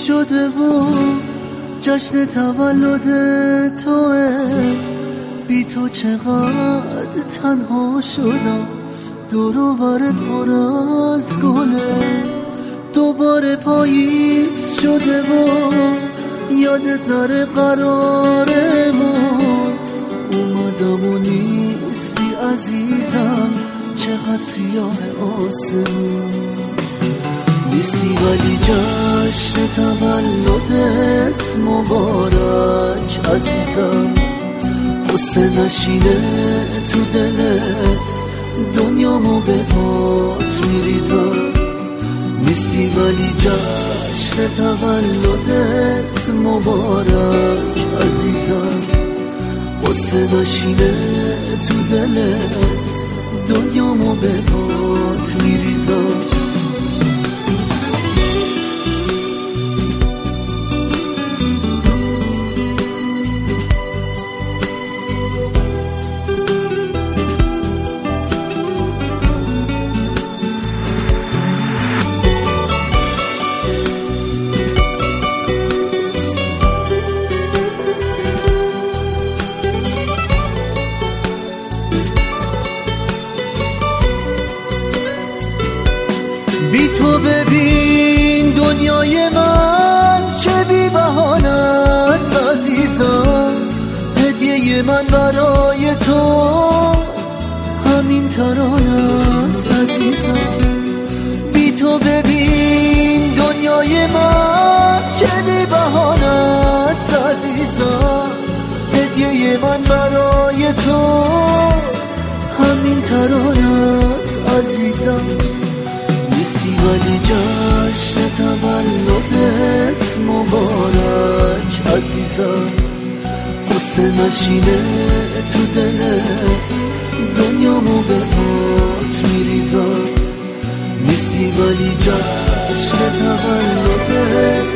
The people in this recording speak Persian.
شده و جشن تولد توه. بی تو چقدر تنها شدم، دور و برت پر از گله. دوباره پاییز شده و یادت نره قرارمون. اومدم و نیستی عزیزم، چقدر سیاه آسمون. نیستی ولی جشن تولدت مبارک عزیزم. قصه نشینه تو دلت، دنیامو به پات میریزم. نیستی ولی جشن تولدت مبارک عزیزم. قصه نشینه تو دلت، دنیامو به پات میریزم. بی تو ببین دنیای من چه بی بهانه است عزیزم. هدیه من برای تو همین ترانه است عزیزم. بی تو ببین دنیای من چه بی بهانه است عزیزم. هدیه من برای تو همین ترانه است عزیزم. نیستی ولی جشن تولدت مبارک عزیزم. قصه نشینه تو دلت، دنیامو به پات میریزم. نیستی ولی جشن تولدت